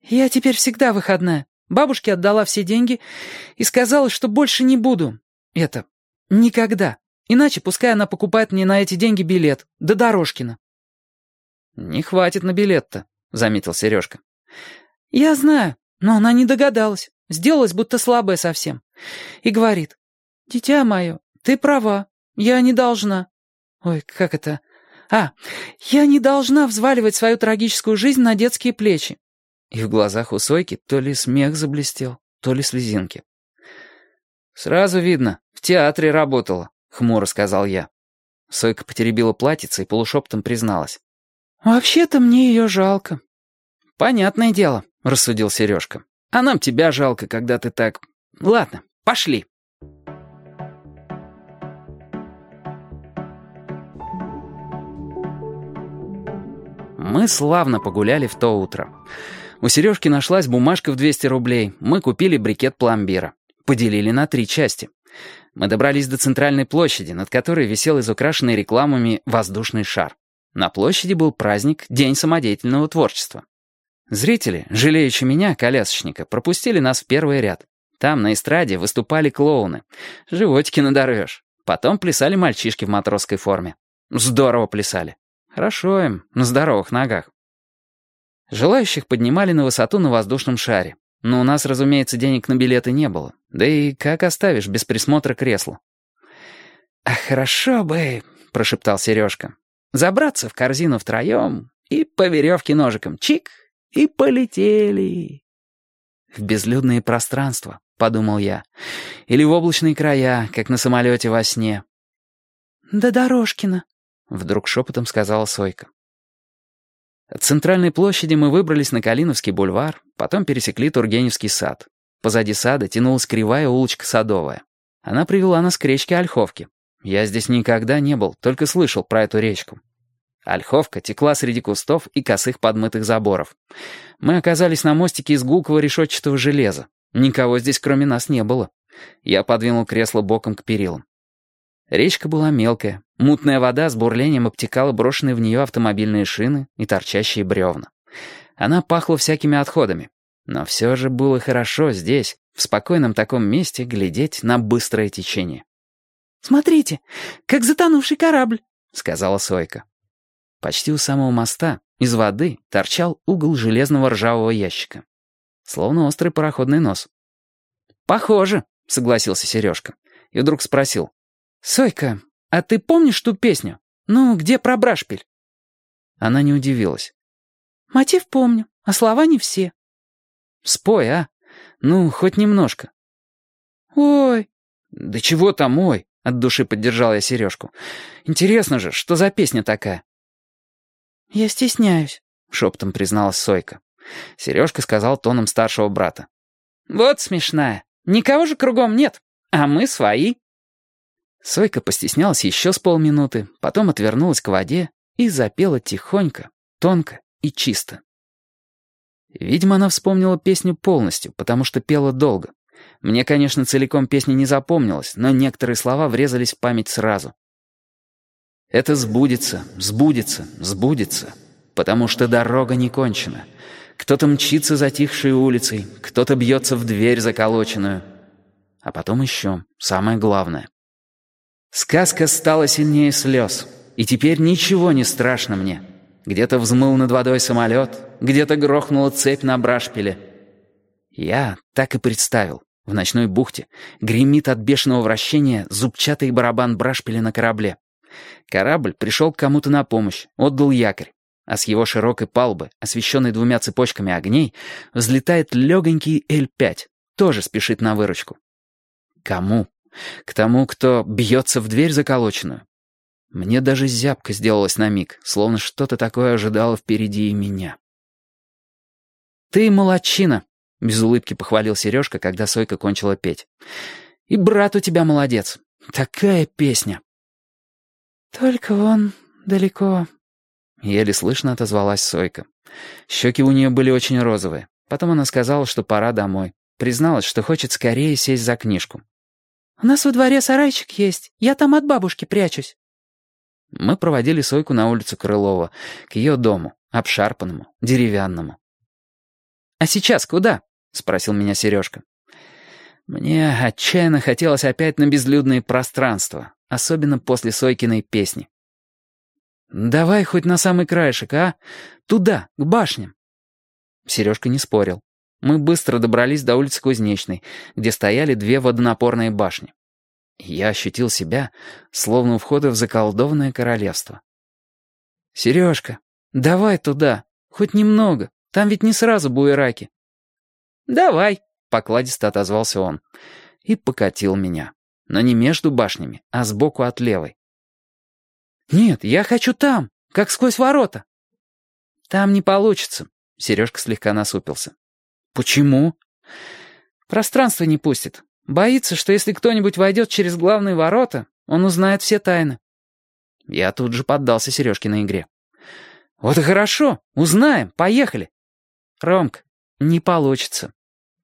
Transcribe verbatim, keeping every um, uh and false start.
Я теперь всегда выходная. Бабушке отдала все деньги и сказала, что больше не буду. Это, никогда. Иначе пускай она покупает мне на эти деньги билет. До Дорожкина». «Не хватит на билет-то», — заметил Сережка. «Я знаю, но она не догадалась. Сделалась будто слабая совсем. И говорит: «Дитя мое, ты права, я не должна». Ой, как это... А, я не должна взваливать свою трагическую жизнь на детские плечи». И в глазах у Сойки то ли смех заблестел, то ли слезинки. «Сразу видно, в театре работала», — хмуро сказал я. Сойка потеребила платьице и полушепотом призналась. «Вообще-то мне ее жалко». «Понятное дело», — рассудил Сережка. «А нам тебя жалко, когда ты так... Ладно, пошли». Мы славно погуляли в то утро. У Сережки нашлась бумажка в двести рублей. Мы купили брикет пломбира. Поделили на три части. Мы добрались до центральной площади, над которой висел изукрашенный рекламами воздушный шар. На площади был праздник «День самодеятельного творчества». Зрители, жалеючи меня, колясочника, пропустили нас в первый ряд. Там на эстраде выступали клоуны. Животики надорвешь. Потом плясали мальчишки в матросской форме. Здорово плясали. Хорошо им, на здоровых ногах. Желающих поднимали на высоту на воздушном шаре. Но у нас, разумеется, денег на билеты не было. Да и как оставишь без присмотра кресло? «А хорошо бы», — прошептал Сережка, «забраться в корзину втроем и по веревке ножиком чик, и полетели». «В безлюдные пространства», — подумал я, «или в облачные края, как на самолете во сне». «До Дорожкина», — вдруг шепотом сказала Сойка. От центральной площади мы выбрались на Калиновский бульвар, потом пересекли Тургеневский сад. Позади сада тянулась кривая улочка Садовая. Она привела нас к речке Ольховке. Я здесь никогда не был, только слышал про эту речку. Ольховка текла среди кустов и косых подмытых заборов. Мы оказались на мостике из гулкого решетчатого железа. Никого здесь кроме нас не было. Я подвинул кресло боком к перилам. Речка была мелкая. Мутная вода с бурлением обтекала брошенные в нее автомобильные шины и торчащие бревна. Она пахла всякими отходами. Но все же было хорошо здесь, в спокойном таком месте, глядеть на быстрое течение. «Смотрите, как затонувший корабль», — сказала Сойка. Почти у самого моста из воды торчал угол железного ржавого ящика. Словно острый пароходный нос. «Похоже», — согласился Сережка. И вдруг спросил. «Сойка, а ты помнишь ту песню? Ну, где про брашпиль?» Она не удивилась. «Мотив помню, а слова не все». «Спой, а? Ну, хоть немножко». «Ой». «Да чего там ой?» — от души поддержал я Сережку. «Интересно же, что за песня такая?» «Я стесняюсь», — шепотом призналась Сойка. Сережка сказал тоном старшего брата. «Вот смешная. Никого же кругом нет, а мы свои». Сойка постеснялась еще с полминуты, потом отвернулась к воде и запела тихонько, тонко и чисто. Видимо, она вспомнила песню полностью, потому что пела долго. Мне, конечно, целиком песня не запомнилась, но некоторые слова врезались в память сразу. «Это сбудется, сбудется, сбудется, потому что дорога не кончена. Кто-то мчится затихшей улицей, кто-то бьется в дверь заколоченную». А потом еще самое главное. «Сказка стала сильнее слез, и теперь ничего не страшно мне. Где-то взмыл над водой самолет, где-то грохнула цепь на брашпиле». Я так и представил. В ночной бухте гремит от бешеного вращения зубчатый барабан брашпиля на корабле. Корабль пришел к кому-то на помощь, отдал якорь, а с его широкой палубы, освещенной двумя цепочками огней, взлетает легонький Эль пять, тоже спешит на выручку. Кому? К тому, кто бьется в дверь заколоченную? Мне даже зябко сделалось на миг, словно что-то такое ожидало впереди и меня. «Ты молодчина», — без улыбки похвалил Сережка, когда Сойка кончила петь. «И брат у тебя молодец. Такая песня». «Только он далеко», — еле слышно отозвалась Сойка. Щеки у нее были очень розовые. Потом она сказала, что пора домой. Призналась, что хочет скорее сесть за книжку. «У нас во дворе сарайчик есть. Я там от бабушки прячусь». Мы проводили Сойку на улицу Крылова, к ее дому, обшарпанному, деревянному. «А сейчас куда?» — спросил меня Сережка. Мне отчаянно хотелось опять на безлюдные пространства, особенно после Сойкиной песни. «Давай хоть на самый краешек, а? Туда, к башням». Сережка не спорил. Мы быстро добрались до улицы Кузнечной, где стояли две водонапорные башни. Я ощутил себя, словно у входа в заколдованное королевство. «Сережка, давай туда, хоть немного, там ведь не сразу буераки». «Давай», — покладисто отозвался он, и покатил меня. Но не между башнями, а сбоку от левой. «Нет, я хочу там, как сквозь ворота». «Там не получится», — Сережка слегка насупился. «Почему?» «Пространство не пустит. Боится, что если кто-нибудь войдет через главные ворота, он узнает все тайны». Я тут же поддался Сережкиной игре. «Вот и хорошо, узнаем, поехали». «Ромка, не получится.